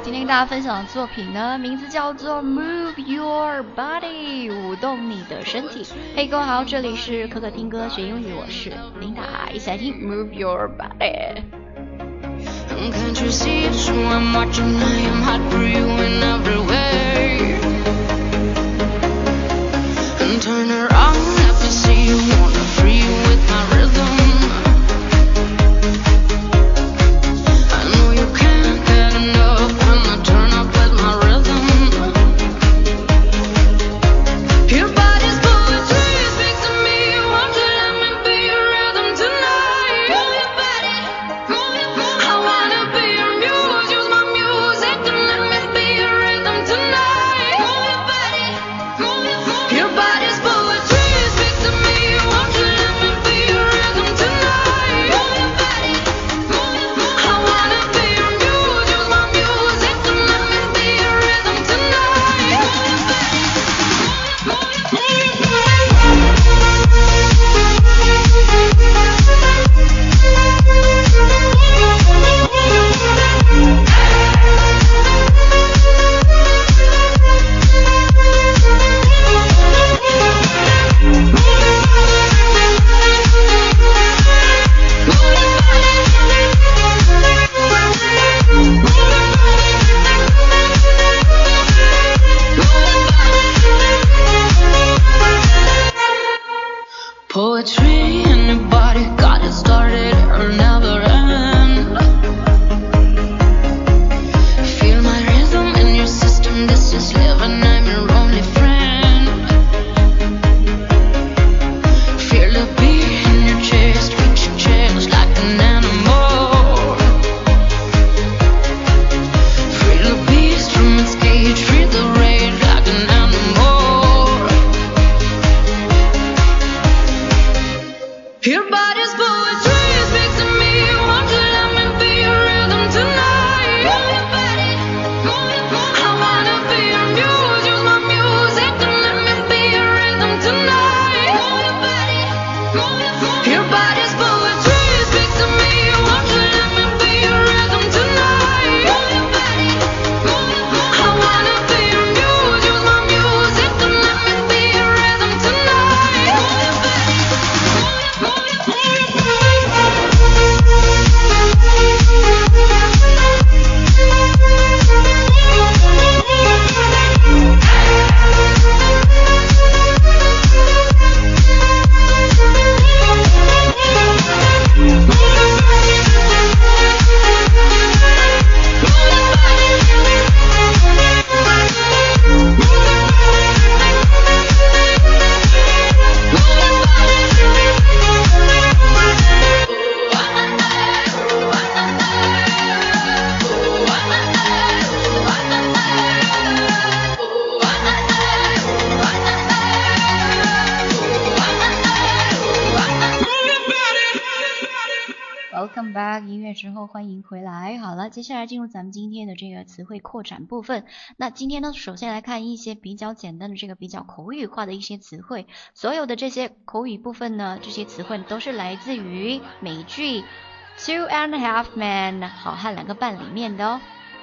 今天跟大家分享的作品呢，名字叫做 Move Your Body， 舞动你的身体。嘿，各位好，这里是可可听歌学英语，我是琳达，一起来听 Move Your Body。Can't you see it's true? I'm watching, I am hot for you in every way. And turn around, let me see you, wanna free you with my rhythm. I know you can't get enough when I turn up with my rhythm. Your body's poetry, speak to me, won't you let me be your rhythm tonight? Move your body, move your body. I wanna be your muse, use my music to let me be your rhythm tonight. Move your body, move your body. Your body's poetry, speak to me, won't you let me be your rhythm tonight? Move your body, move your body. I wanna be your muse, use my music to let me be your rhythm tonight. Move your body, move your body. Poetry in your body, got it started or never end. Feel my rhythm in your system, this is living, I'm your only friend. Feel the beat in your chest, reach your chest like an animal. Free the beast from its cage, free the rage like an animal. Your body's poetry, speak to me, won't you let me be your rhythm tonight? Move your body, move your body. I wanna be your muse, use my music to let me be your rhythm tonight. Move your body, move your body. Your body's poetry, speak to me, won't you let me be your rhythm tonight? Move your body, move your body. I wanna be your muse, use my music to let me be your rhythm tonight. Move your body, move your body. Welcome back， 音乐之后欢迎回来。好了，接下来进入咱们今天的这个词汇扩展部分。那今天呢，首先来看一些比较简单的这个比较口语化的一些词汇。所有的这些口语部分呢，这些词汇都是来自于美剧 Two and a Half Men 好汉两个半里面的哦。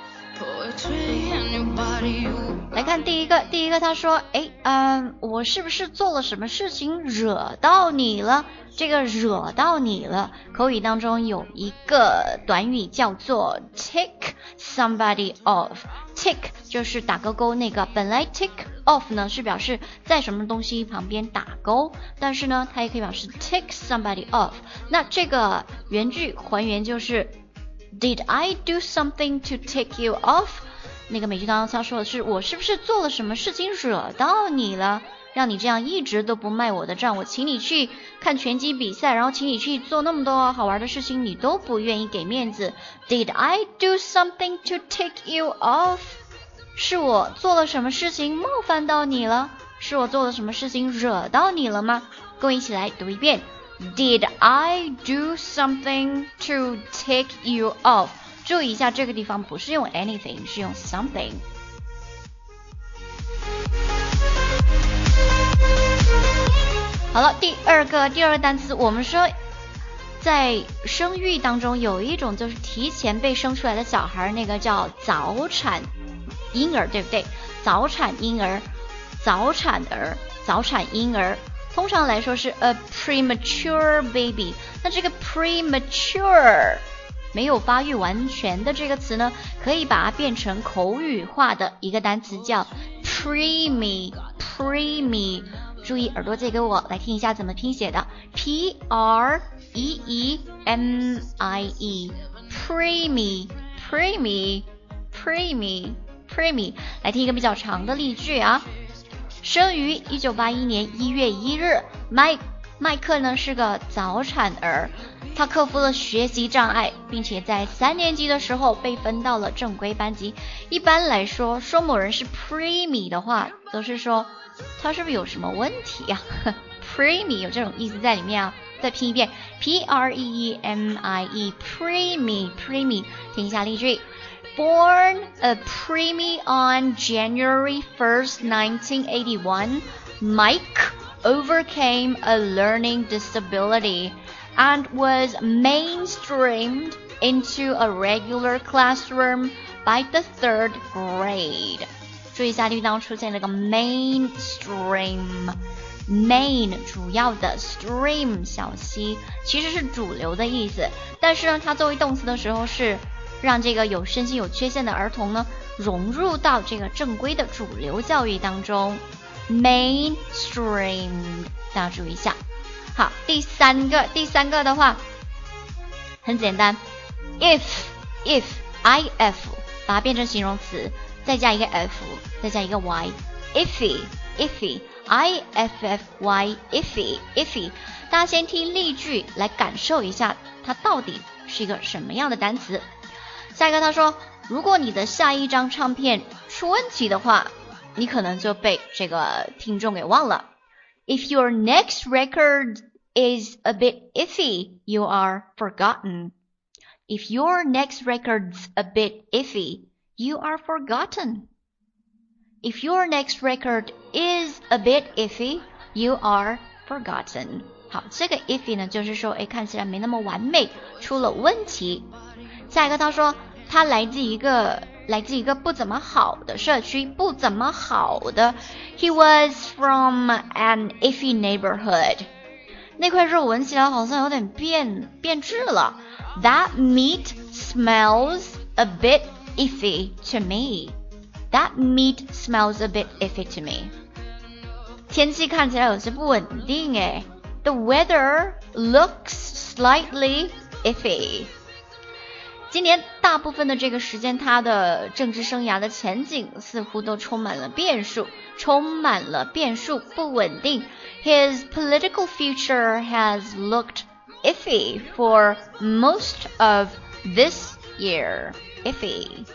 来看第一个他说我是不是做了什么事情惹到你了？这个惹到你了口语当中有一个短语叫做 tick somebody off。 tick 就是打勾勾那个，本来 tick off 呢是表示在什么东西旁边打勾，但是呢它也可以表示 tick somebody off。 那这个原句还原就是 Did I do something to tick you off？ 那个美剧当中他说的是我是不是做了什么事情惹到你了，让你这样一直都不卖我的账，我请你去看拳击比赛，然后请你去做那么多好玩的事情，你都不愿意给面子。 Did I do something to tick you off？ 是我做了什么事情冒犯到你了？是我做了什么事情惹到你了吗？跟我一起来读一遍， Did I do something to tick you off？ 注意一下这个地方不是用 anything， 是用 something。 好了，第二个单词我们说在生育当中有一种就是提前被生出来的小孩，那个叫早产婴儿，对不对？早产婴儿、早产儿、早产婴儿，通常来说是 a premature baby。那这个 premature 没有发育完全的这个词呢，可以把它变成口语化的一个单词叫 preemie。注意耳朵借给我，来听一下怎么拼写的 preemie preemie。来听一个比较长的例句啊。生于1981年1月1日，麦克呢是个早产儿，他克服了学习障碍，并且在3年级的时候被分到了正规班级。一般来说，说某人是 preemie 的话，都是说他是不是有什么问题啊preemie 有这种意思在里面啊。再拼一遍 preemie preemie。听一下例句。Born a preemie on January 1st, 1981, Mike overcame a learning disability and was mainstreamed into a regular classroom by the 3rd grade. 注意一下例句当中出现了个 mainstream。main 主要的 stream 小溪其实是主流的意思，但是呢它作为动词的时候是让这个有身心有缺陷的儿童呢融入到这个正规的主流教育当中。mainstream 大家注意一下。好，第三个的话很简单， if if 把它变成形容词，再加一个 f， 再加一个 y， iffy iffy。 大家先听例句来感受一下它到底是一个什么样的单词。下一个他说，如果你的下一张唱片出问题的话，你可能就被这个听众给忘了。 If your next record is a bit iffy, you are forgotten. If your next record's a bit iffy, you are forgotten. If your next record is a bit iffy, you are forgotten. 好，这个 iffy 呢就是说看起来没那么完美，出了问题。下一个他说他来自一个不怎么好的社区，不怎么好的。 He was from an iffy neighborhood. 那块肉闻起来好像有点变质了。 That meat smells a bit iffy to me. That meat smells a bit iffy to me. 天气看起来有些不稳定诶。 The weather looks slightly iffy. 今年大部分的这个时间，他的政治生涯的前景似乎都充满了变数，不稳定。 His political future has looked iffy for most of this year. Iffy.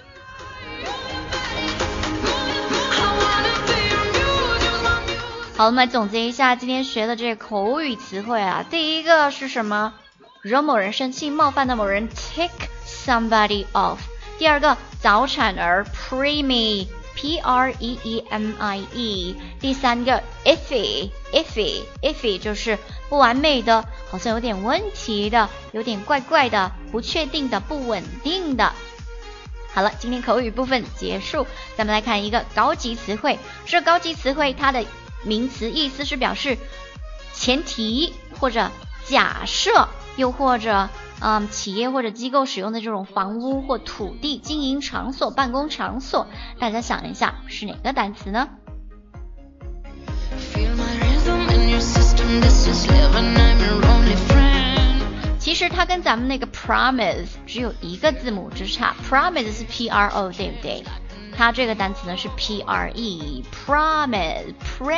好，我们来总结一下今天学的这个口语词汇啊。第一个是什么？惹某人生气，冒犯的某人 tick somebody off。 第二个早产儿 preemie preemie。 第三个 iffy 就是不完美的，好像有点问题的，有点怪怪的，不确定的，不稳定的。好了，今天口语部分结束，咱们来看一个高级词汇。这高级词汇它的名词意思是表示前提或者假设，又或者企业或者机构使用的这种房屋或土地、经营场所、办公场所。大家想一下是哪个单词呢？其实它跟咱们那个 promise 只有一个字母之差， promise 是 pro 对不对？它这个单词呢是 pre premise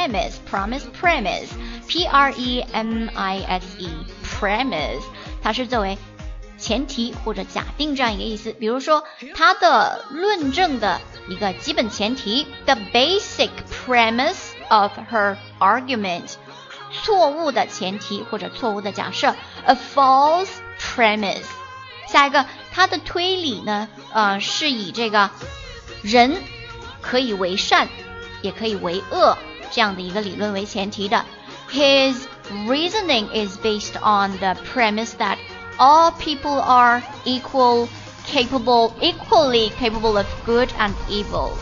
premise， 它是作为前提或者假定这样一个意思。比如说它的论证的一个基本前提 the basic premise of her argument， 错误的前提或者错误的假设 a false premise。 下一个它的推理呢是以这个人可以为善也可以为恶这样的一个理论为前提的。 His reasoning is based on the premise that all people are equally capable of good and evil.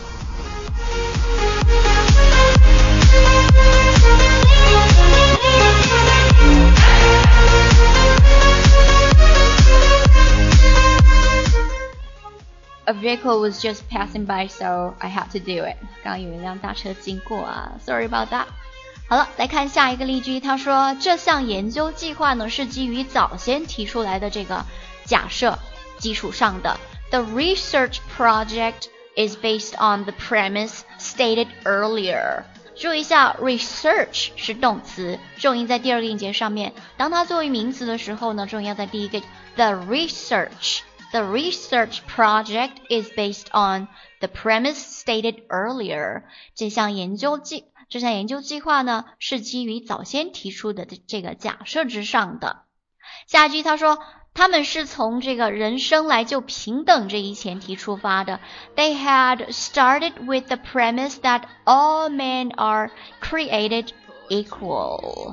A vehicle was just passing by, so I had to do it. 刚刚有一辆大车经过啊 ，Sorry about that. 好了，来看下一个例句。他说，这项研究计划呢是基于早先提出来的这个假设基础上的。The research project is based on the premise stated earlier. 注意一下 ，research 是动词，重音在第二个音节上面。当它作为名词的时候呢，重音要在第一个。The research project is based on the premise stated earlier. 这项研究计划呢，是基于早先提出的这个假设之上的。下一句他说，他们是从这个人生来就平等这一前提出发的。They had started with the premise that all men are created equal.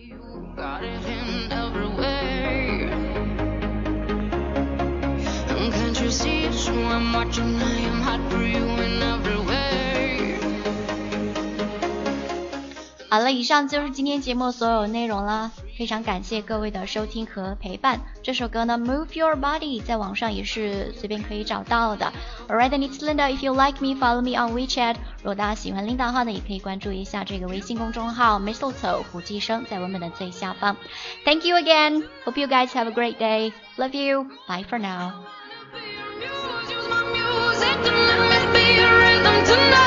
Can't you see it's who I'm watching? I am hot for you in every way. 好了，以上就是今天节目所有内容了，非常感谢各位的收听和陪伴。这首歌呢 Move Your Body 在网上也是随便可以找到的。Alright, then it's Linda. If you like me, follow me on WeChat. 如果大家喜欢 Linda 的话呢，也可以关注一下这个微信公众号 Mistletoe 胡寄生，在文本的最下方。Thank you again. Hope you guys have a great day. Love you. Bye for now. Let me be your rhythm tonight.